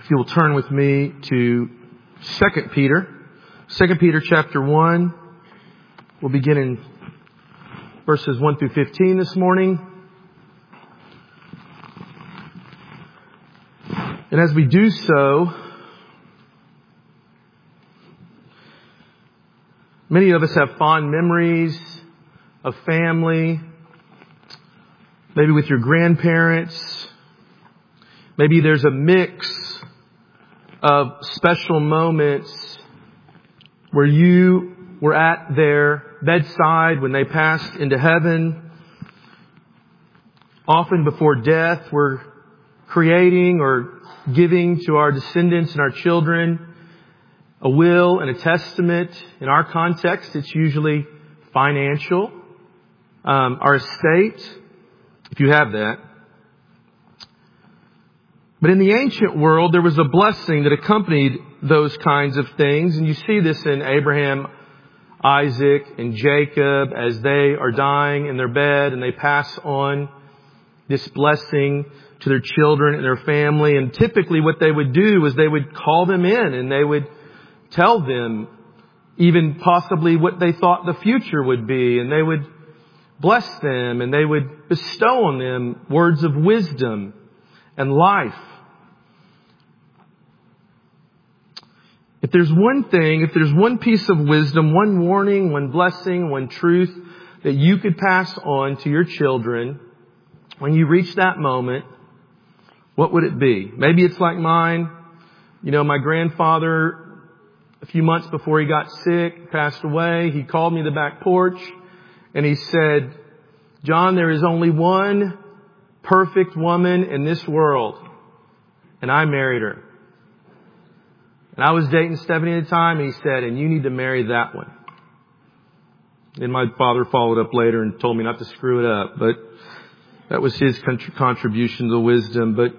If you will turn with me to 2 Peter. 2 Peter chapter 1. We'll begin in verses 1 through 15 this morning. And as we do so, many of us have fond memories of family, maybe with your grandparents. Maybe there's a mix of special moments where you were at their bedside when they passed into heaven. Often before death, we're creating or giving to our descendants and our children a will and a testament. In our context, it's usually financial. Our estate, if you have that. But in the ancient world, there was a blessing that accompanied those kinds of things. And you see this in Abraham, Isaac, and Jacob as they are dying in their bed and they pass on this blessing to their children and their family. And typically what they would do is they would call them in and they would tell them even possibly what they thought the future would be. And they would bless them and they would bestow on them words of wisdom and life. If there's one thing, if there's one piece of wisdom, one warning, one blessing, one truth that you could pass on to your children when you reach that moment, what would it be? Maybe it's like mine. You know, my grandfather, a few months before he got sick, passed away. He called me to the back porch and he said, "John, there is only one perfect woman in this world, and I married her." And I was dating Stephanie at the time, and he said, "And you need to marry that one." And my father followed up later and told me not to screw it up, but that was his contribution to wisdom. But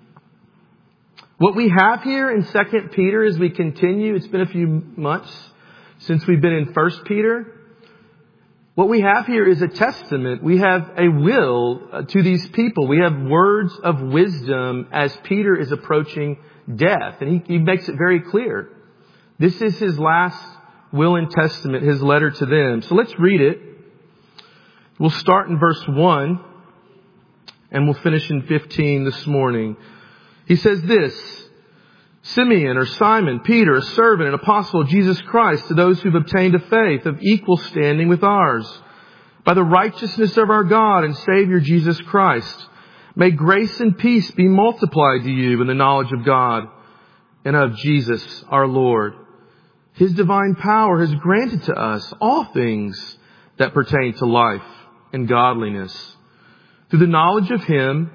what we have here in 2 Peter as we continue, it's been a few months since we've been in 1 Peter. What we have here is a testament. We have a will to these people. We have words of wisdom as Peter is approaching death. And he makes it very clear. This is his last will and testament, his letter to them. So let's read it. We'll start in verse 1 and we'll finish in 15 this morning. He says this: "Simeon or Simon, Peter, a servant and apostle of Jesus Christ, to those who've obtained a faith of equal standing with ours, by the righteousness of our God and Savior Jesus Christ. May grace and peace be multiplied to you in the knowledge of God and of Jesus our Lord. His divine power has granted to us all things that pertain to life and godliness, through the knowledge of Him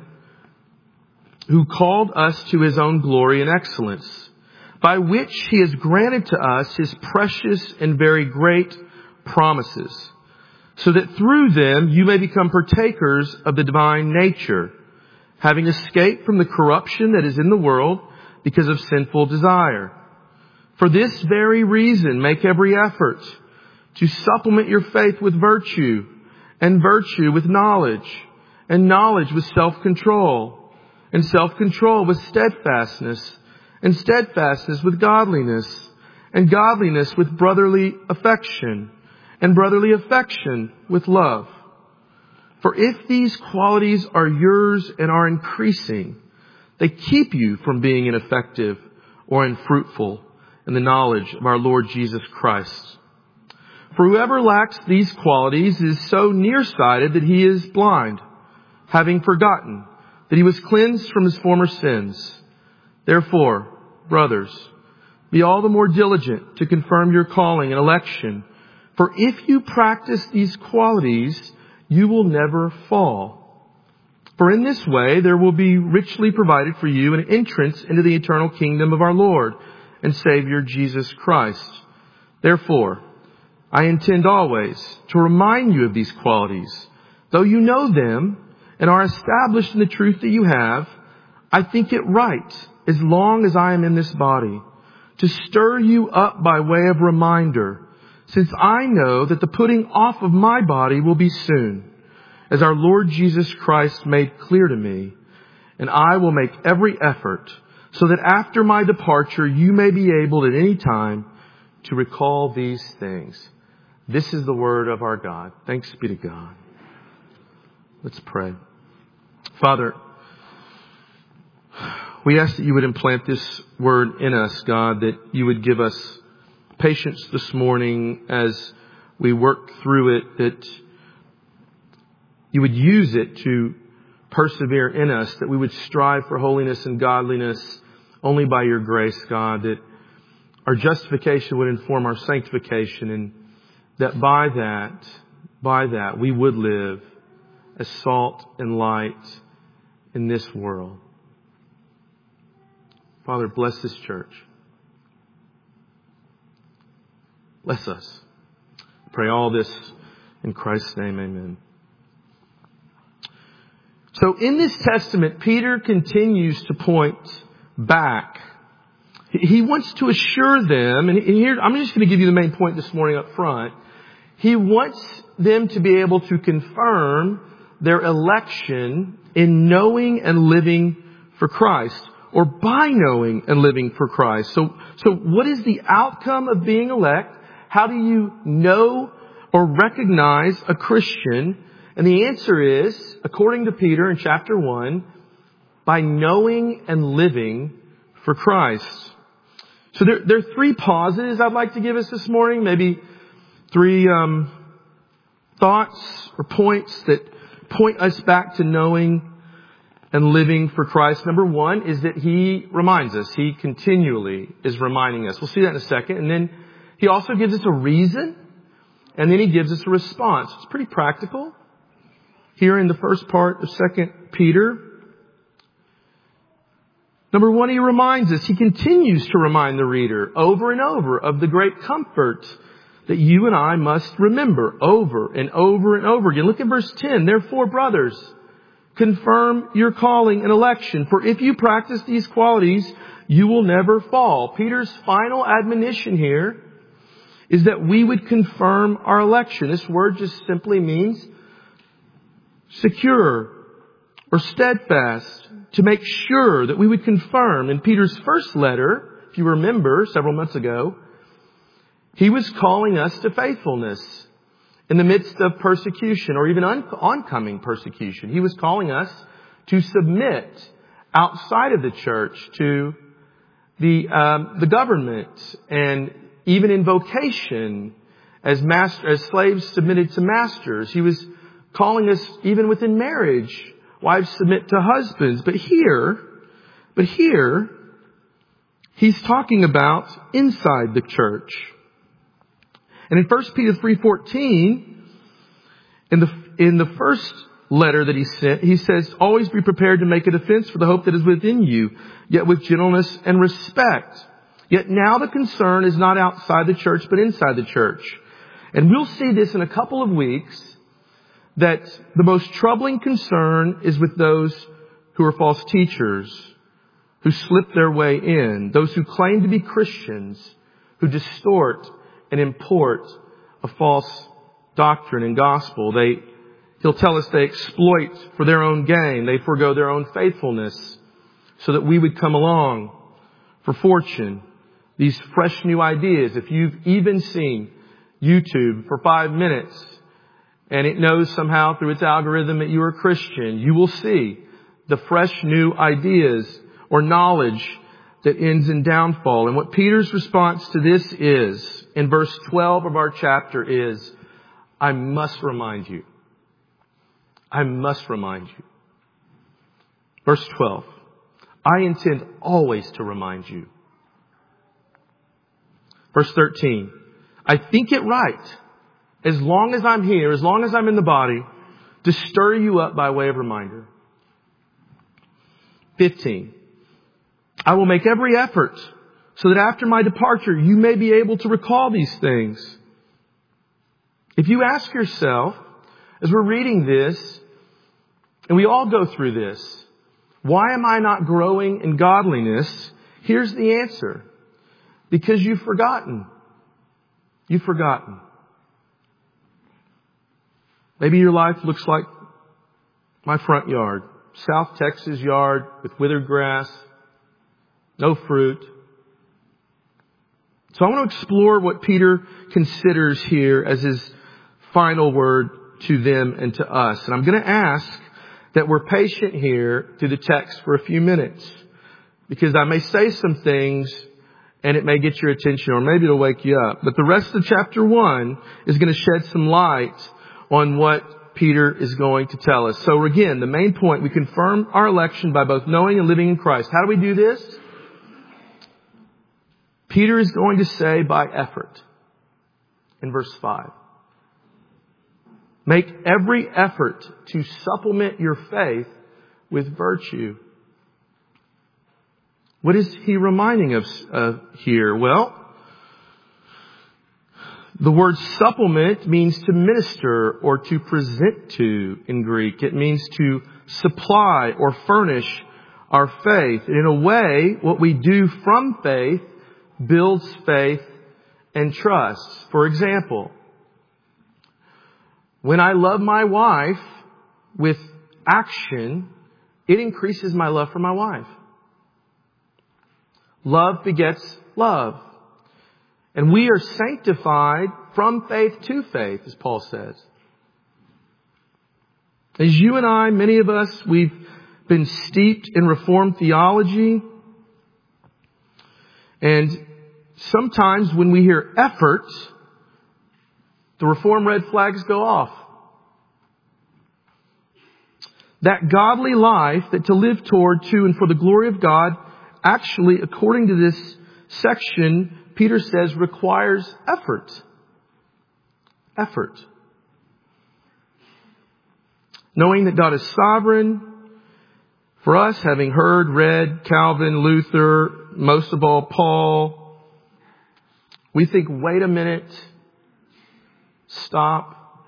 who called us to His own glory and excellence, by which He has granted to us His precious and very great promises, so that through them you may become partakers of the divine nature, having escaped from the corruption that is in the world because of sinful desire. For this very reason, make every effort to supplement your faith with virtue, and virtue with knowledge, and knowledge with self-control, and self-control with steadfastness, and steadfastness with godliness, and godliness with brotherly affection, and brotherly affection with love. For if these qualities are yours and are increasing, they keep you from being ineffective or unfruitful in the knowledge of our Lord Jesus Christ. For whoever lacks these qualities is so nearsighted that he is blind, having forgotten that he was cleansed from his former sins. Therefore, brothers, be all the more diligent to confirm your calling and election. For if you practice these qualities, you will never fall. For in this way there will be richly provided for you an entrance into the eternal kingdom of our Lord and Savior Jesus Christ. Therefore, I intend always to remind you of these qualities. Though you know them and are established in the truth that you have, I think it right, as long as I am in this body, to stir you up by way of reminder, since I know that the putting off of my body will be soon, as our Lord Jesus Christ made clear to me, and I will make every effort so that after my departure you may be able at any time to recall these things. This is the word of our God. Thanks be to God. Let's pray. Father, we ask that you would implant this word in us, God, that you would give us patience this morning as we work through it, that you would use it to persevere in us, that we would strive for holiness and godliness only by your grace, God, that our justification would inform our sanctification, and that by that, we would live as salt and light in this world. Father, bless this church. Bless us. Pray all this in Christ's name, amen. So in this testament, Peter continues to point back. He wants to assure them, and here, I'm just going to give you the main point this morning up front. He wants them to be able to confirm their election in knowing and living for Christ, or by knowing and living for Christ. So what is the outcome of being elect? How do you know or recognize a Christian? And the answer is, according to Peter in chapter 1, by knowing and living for Christ. So there are three pauses I'd like to give us this morning. Maybe three thoughts or points that point us back to knowing and living for Christ. Number one is that He reminds us. He continually is reminding us. We'll see that in a second. And then He also gives us a reason. And then He gives us a response. It's pretty practical. Here in the first part of 2 Peter. Number one, He reminds us. He continues to remind the reader over and over of the great comfort that you and I must remember over and over and over again. Look at verse 10. Therefore, brothers, confirm your calling and election. For if you practice these qualities, you will never fall. Peter's final admonition here is that we would confirm our election. This word just simply means secure or steadfast, to make sure that we would confirm. In Peter's first letter, if you remember several months ago, he was calling us to faithfulness in the midst of persecution or even oncoming persecution. He was calling us to submit outside of the church to the government, and even in vocation as slaves submitted to masters. He was calling us even within marriage. Wives submit to husbands. But here, he's talking about inside the church. And in 1 Peter 3:14, in the first letter that he sent, he says, always be prepared to make a defense for the hope that is within you, yet with gentleness and respect. Yet now the concern is not outside the church, but inside the church. And we'll see this in a couple of weeks, that the most troubling concern is with those who are false teachers, who slip their way in, those who claim to be Christians, who distort and import a false doctrine and gospel. He'll tell us they exploit for their own gain. They forego their own faithfulness so that we would come along for fortune. These fresh new ideas. If you've even seen YouTube for 5 minutes and it knows somehow through its algorithm that you are a Christian, you will see the fresh new ideas or knowledge that ends in downfall. And what Peter's response to this is, in verse 12 of our chapter, is, I must remind you. I must remind you. Verse 12. I intend always to remind you. Verse 13. I think it right, as long as I'm here, as long as I'm in the body, to stir you up by way of reminder. 15. I will make every effort so that after my departure you may be able to recall these things. If you ask yourself, as we're reading this, and we all go through this, why am I not growing in godliness? Here's the answer. Because you've forgotten. You've forgotten. Maybe your life looks like my front yard. South Texas yard with withered grass, no fruit. So I want to explore what Peter considers here as his final word to them and to us. And I'm going to ask that we're patient here through the text for a few minutes, because I may say some things and it may get your attention, or maybe it'll wake you up. But the rest of chapter 1 is going to shed some light on what Peter is going to tell us. So again, the main point, we confirm our election by both knowing and living in Christ. How do we do this? Peter is going to say by effort in verse 5. Make every effort to supplement your faith with virtue. What is he reminding us of here? Well, the word supplement means to minister or to present to in Greek. It means to supply or furnish our faith. And in a way, what we do from faith builds faith and trust. For example, when I love my wife with action, it increases my love for my wife. Love begets love. And we are sanctified from faith to faith, as Paul says. As you and I, many of us, we've been steeped in Reformed theology. And sometimes when we hear effort, the Reformed red flags go off. That godly life that to live toward, to, and for the glory of God, actually, according to this section, Peter says requires effort. Effort. Knowing that God is sovereign, for us, having heard, read Calvin, Luther, most of all Paul, we think, wait a minute, stop.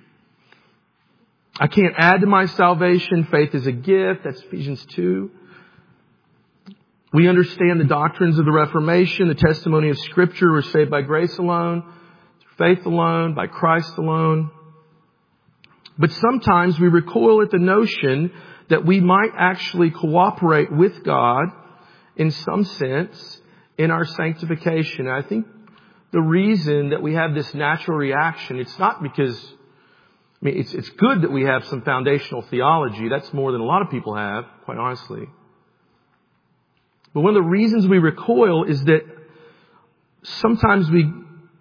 I can't add to my salvation. Faith is a gift. That's Ephesians 2. We understand the doctrines of the Reformation, the testimony of Scripture. We're saved by grace alone, through faith alone, by Christ alone. But sometimes we recoil at the notion that we might actually cooperate with God in some sense in our sanctification. And I think the reason that we have this natural reaction, it's not because, it's good that we have some foundational theology. That's more than a lot of people have, quite honestly. But one of the reasons we recoil is that sometimes we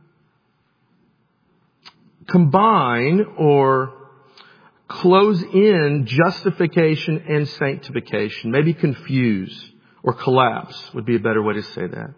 combine or close in justification and sanctification. Maybe confuse or collapse would be a better way to say that.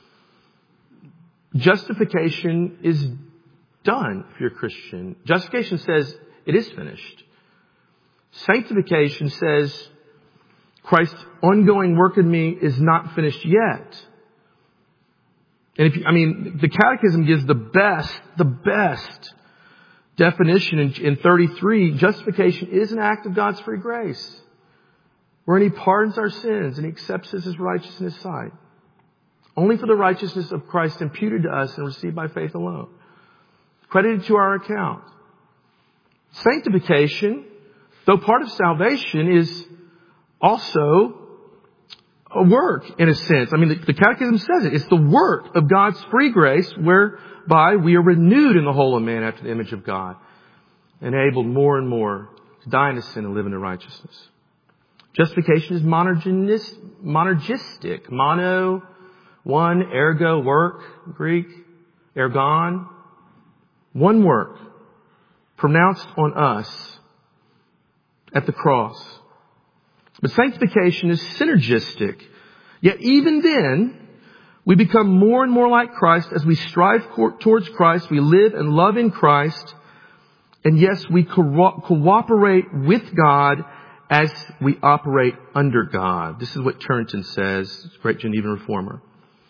Justification is done if you're a Christian. Justification says it is finished. Sanctification says Christ's ongoing work in me is not finished yet. And the Catechism gives the best definition in 33. Justification is an act of God's free grace, wherein He pardons our sins and He accepts us as righteous in His sight, only for the righteousness of Christ imputed to us and received by faith alone, credited to our account. Sanctification, though part of salvation, is also a work in a sense. The Catechism says it. It's the work of God's free grace whereby we are renewed in the whole of man after the image of God, enabled more and more to die into sin and live into righteousness. Justification is monergistic. Mono, one, ergo, work, Greek, ergon. One work pronounced on us at the cross. But sanctification is synergistic. Yet even then, we become more and more like Christ as we strive towards Christ. We live and love in Christ. And yes, we cooperate with God as we operate under God. This is what Turretin says, great Genevan reformer.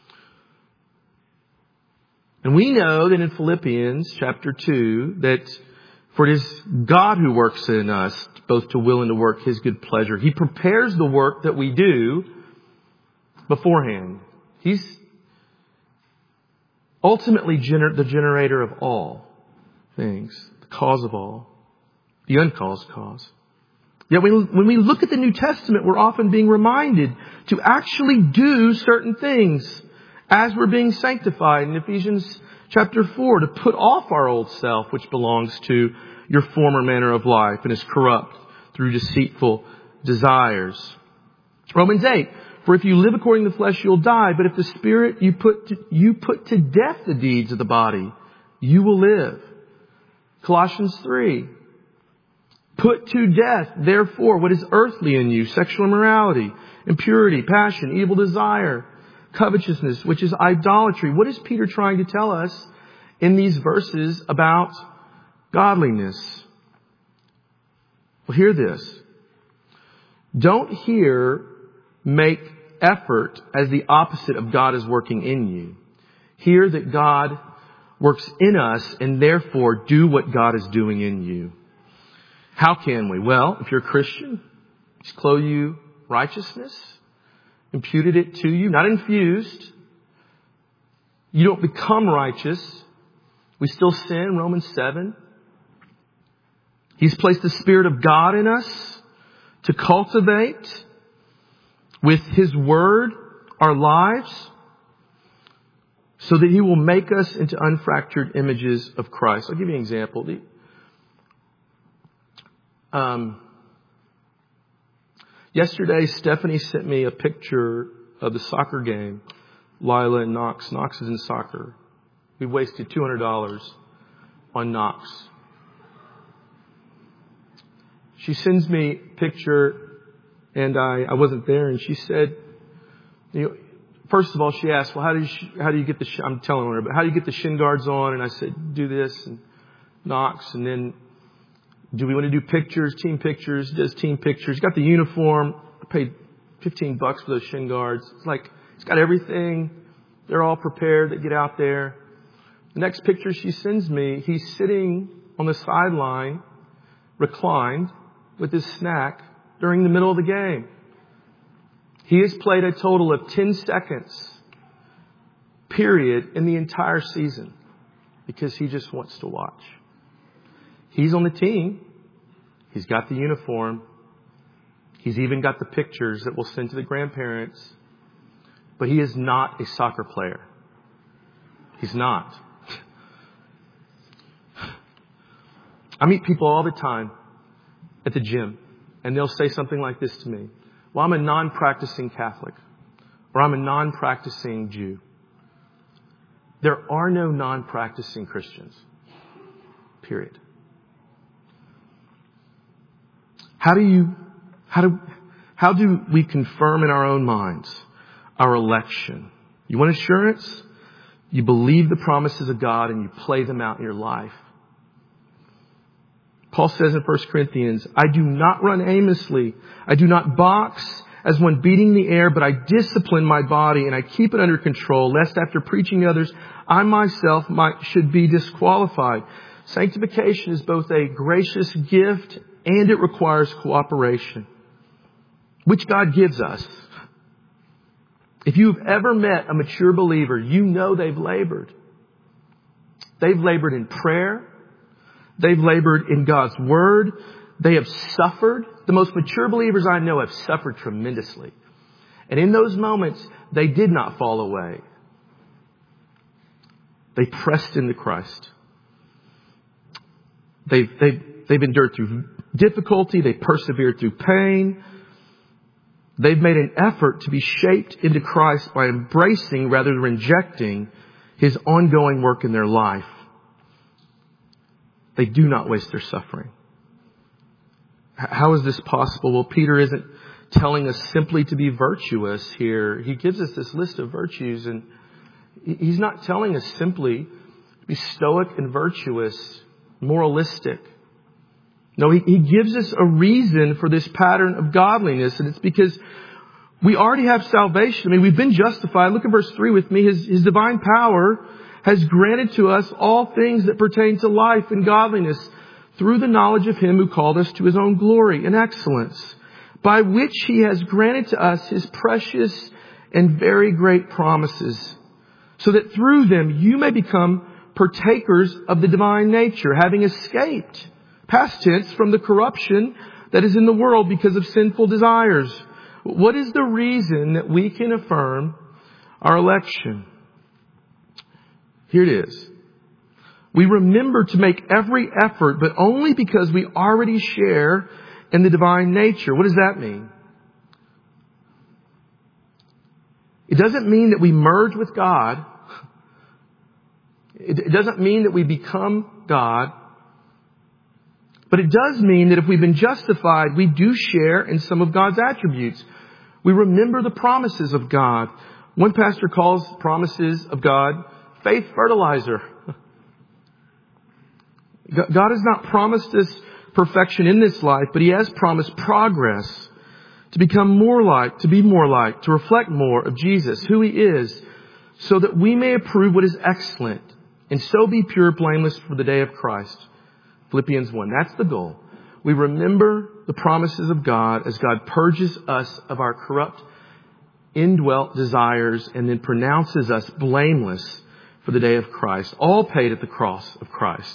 And we know that in Philippians chapter 2 that for it is God who works in us both to will and to work His good pleasure. He prepares the work that we do beforehand. He's ultimately the generator of all things, the cause of all, the uncaused cause. Yet when we look at the New Testament, we're often being reminded to actually do certain things as we're being sanctified. In Ephesians chapter 4, to put off our old self, which belongs to your former manner of life and is corrupt through deceitful desires. Romans 8, for if you live according to the flesh, you'll die. But if the Spirit you put to death the deeds of the body, you will live. Colossians 3, put to death, therefore, what is earthly in you, sexual immorality, impurity, passion, evil desire, covetousness, which is idolatry. What is Peter trying to tell us in these verses about godliness? Well, hear this. Don't hear make effort as the opposite of God is working in you. Hear that God works in us and therefore do what God is doing in you. How can we? Well, if you're a Christian, He's clothed you righteousness, imputed it to you, not infused. You don't become righteous. We still sin, Romans 7. He's placed the Spirit of God in us to cultivate with His Word our lives so that He will make us into unfractured images of Christ. I'll give you an example. Yesterday, Stephanie sent me a picture of the soccer game. Lila and Knox. Knox is in soccer. We wasted $200 on Knox. She sends me a picture, and I wasn't there, and she said, first of all, she asked, well, how do you get the, I'm telling her, but how do you get the shin guards on? And I said, do this, and Knox, and then, do we want to do pictures, team pictures? Does team pictures? Got the uniform. I paid $15 for those shin guards. It's like, it's got everything. They're all prepared. They get out there. The next picture she sends me, he's sitting on the sideline, reclined, with his snack during the middle of the game. He has played a total of 10 seconds, period, in the entire season because he just wants to watch. He's on the team. He's got the uniform. He's even got the pictures that we'll send to the grandparents. But he is not a soccer player. He's not. I meet people all the time at the gym, and they'll say something like this to me. Well, I'm a non-practicing Catholic, or I'm a non-practicing Jew. There are no non-practicing Christians. Period. How do we confirm in our own minds our election? You want assurance? You believe the promises of God and you play them out in your life. Paul says in 1 Corinthians, I do not run aimlessly. I do not box as one beating the air, but I discipline my body and I keep it under control, lest after preaching to others, I myself should be disqualified. Sanctification is both a gracious gift and it requires cooperation, which God gives us. If you've ever met a mature believer, you know they've labored. They've labored in prayer. They've labored in God's Word. They have suffered. The most mature believers I know have suffered tremendously. And in those moments, they did not fall away. They pressed into Christ. They've endured through difficulty. They persevered through pain. They've made an effort to be shaped into Christ by embracing rather than rejecting His ongoing work in their life. They do not waste their suffering. How is this possible? Well, Peter isn't telling us simply to be virtuous here. He gives us this list of virtues, and he's not telling us simply to be stoic and virtuous, moralistic. No, he gives us a reason for this pattern of godliness, and it's because we already have salvation. I mean, we've been justified. Look at verse 3 with me. His divine power has granted to us all things that pertain to life and godliness through the knowledge of Him who called us to His own glory and excellence, by which He has granted to us His precious and very great promises, so that through them you may become partakers of the divine nature, having escaped, past tense, from the corruption that is in the world because of sinful desires. What is the reason that we can affirm our election? Here it is. We remember to make every effort, but only because we already share in the divine nature. What does that mean? It doesn't mean that we merge with God. It doesn't mean that we become God. But it does mean that if we've been justified, we do share in some of God's attributes. We remember the promises of God. One pastor calls promises of God faith fertilizer. God has not promised us perfection in this life, but He has promised progress to become more like, to be more like, to reflect more of Jesus, who He is, so that we may approve what is excellent and so be pure, blameless for the day of Christ. Philippians 1. That's the goal. We remember the promises of God as God purges us of our corrupt, indwelt desires and then pronounces us blameless for the day of Christ, all paid at the cross of Christ.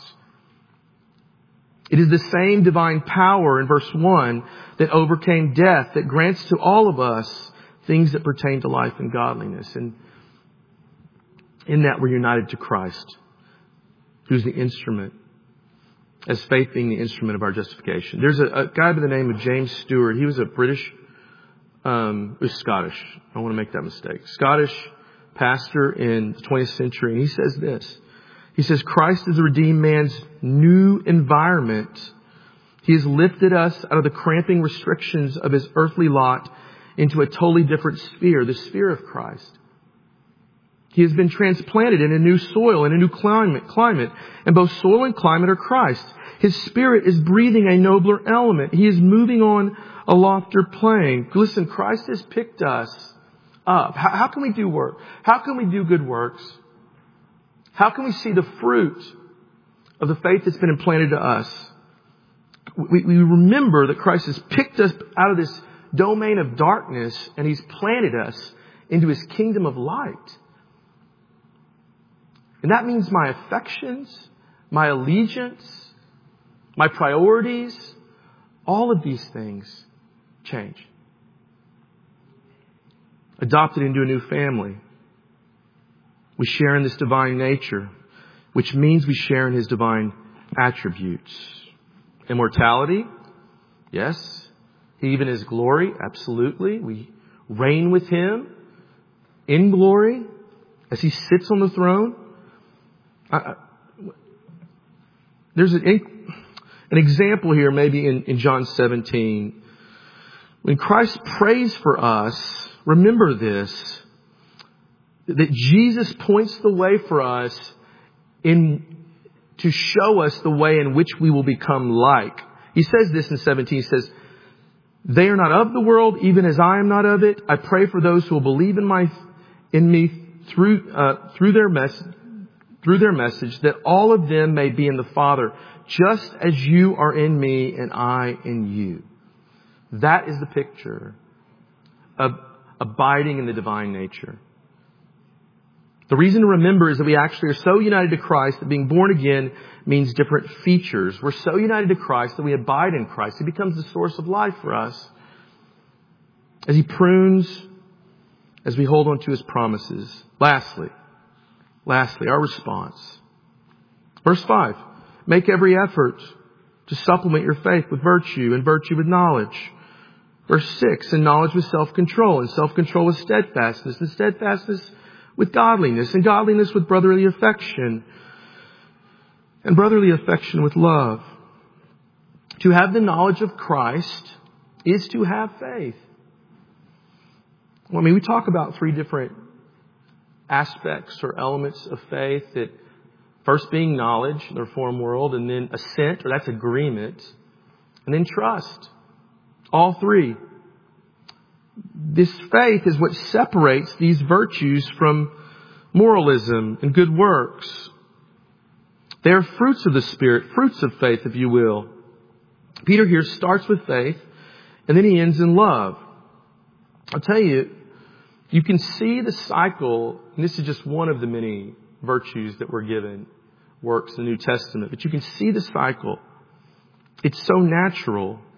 It is the same divine power in verse 1 that overcame death, that grants to all of us things that pertain to life and godliness. And in that we're united to Christ, who's the instrument, as faith being the instrument of our justification. There's a guy by the name of James Stewart. He was a British, was Scottish. I don't want to make that mistake. Scottish pastor in the 20th century. And he says this. He says, Christ is the redeemed man's new environment. He has lifted us out of the cramping restrictions of his earthly lot into a totally different sphere, the sphere of Christ. He has been transplanted in a new soil, in a new climate, and both soil and climate are Christ. His Spirit is breathing a nobler element. He is moving on a loftier plane. Listen, Christ has picked us up. How can we do work? How can we do good works? How can we see the fruit of the faith that's been implanted to us? We remember that Christ has picked us out of this domain of darkness and He's planted us into His kingdom of light. And that means my affections, my allegiance, my priorities, all of these things change. Adopted into a new family. We share in this divine nature, which means we share in His divine attributes. Immortality, yes. He even is glory, absolutely. We reign with Him in glory as He sits on the throne. There's an example here maybe in John 17. When Christ prays for us, remember this, that Jesus points the way for us to show us the way in which we will become like. He says this in 17. He says, they are not of the world, even as I am not of it. I pray for those who will believe in me through their message, that all of them may be in the Father, just as you are in me and I in you. That is the picture of abiding in the divine nature. The reason to remember is that we actually are so united to Christ that being born again means different features. We're so united to Christ that we abide in Christ. He becomes the source of life for us. As He prunes, as we hold on to His promises. Lastly, our response. Verse 5. Make every effort to supplement your faith with virtue, and virtue with knowledge. Verse 6. And knowledge with self-control, and self-control with steadfastness, and steadfastness with godliness, and godliness with brotherly affection, and brotherly affection with love. To have the knowledge of Christ is to have faith. Well, we talk about three different aspects or elements of faith, that first being knowledge in the Reformed world, and then assent, or that's agreement, and then trust. All three. This faith is what separates these virtues from moralism and good works. They are fruits of the Spirit, fruits of faith, if you will. Peter here starts with faith, and then he ends in love. I'll tell you, you can see the cycle, and this is just one of the many virtues that we're given, works in the New Testament, but you can see the cycle. It's so natural.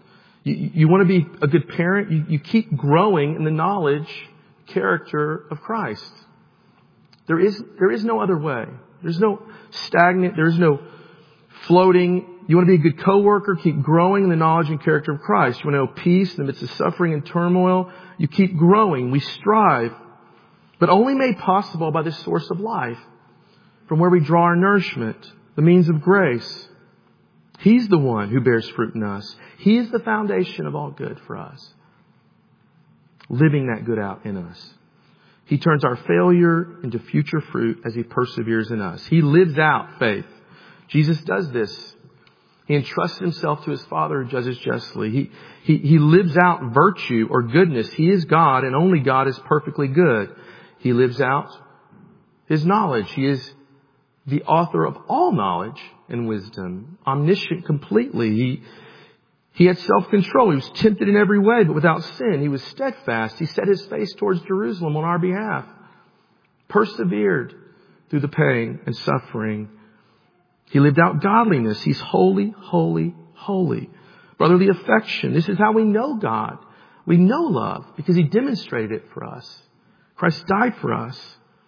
You want to be a good parent? You keep growing in the knowledge, character of Christ. There is no other way. There's no stagnant. There's no floating. You want to be a good coworker? Keep growing in the knowledge and character of Christ. You want to know peace in the midst of suffering and turmoil? You keep growing. We strive, but only made possible by this source of life, from where we draw our nourishment, the means of grace. He's the one who bears fruit in us. He is the foundation of all good for us, living that good out in us. He turns our failure into future fruit as He perseveres in us. He lives out faith. Jesus does this. He entrusts Himself to His Father who judges justly. He lives out virtue or goodness. He is God, and only God is perfectly good. He lives out His knowledge. He is the author of all knowledge and wisdom, omniscient completely. He had self-control. He was tempted in every way, but without sin. He was steadfast. He set His face towards Jerusalem on our behalf. Persevered through the pain and suffering. He lived out godliness. He's holy, holy, holy. Brotherly affection. This is how we know God. We know love because He demonstrated it for us. Christ died for us.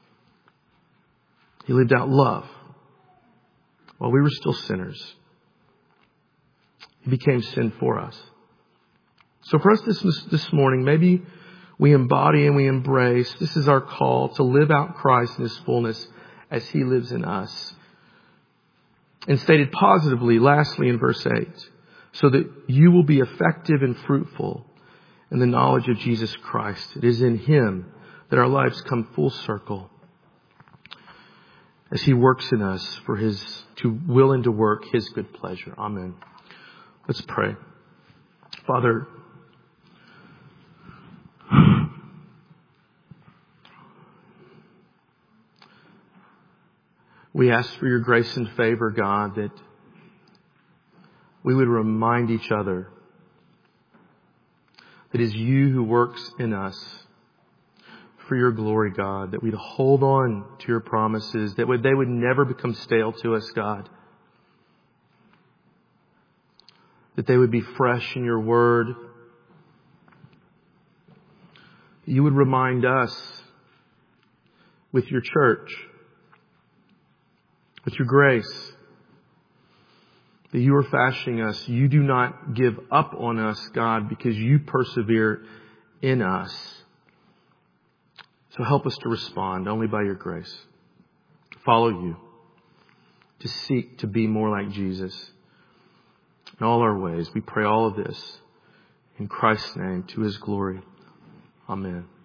He lived out love while we were still sinners. He became sin for us. So for us this morning, maybe we embody and we embrace. This is our call to live out Christ in His fullness as He lives in us. And stated positively, lastly in verse 8, so that you will be effective and fruitful in the knowledge of Jesus Christ. It is in Him that our lives come full circle as He works in us for to will and to work His good pleasure. Amen. Let's pray. Father, we ask for Your grace and favor, God, that we would remind each other that it is You who works in us for Your glory, God, that we'd hold on to Your promises, that they would never become stale to us, God, that they would be fresh in Your word. You would remind us with Your church, with Your grace, that You are fashioning us. You do not give up on us, God, because You persevere in us. So help us to respond only by Your grace. Follow You. To seek to be more like Jesus in all our ways. We pray all of this in Christ's name to His glory. Amen.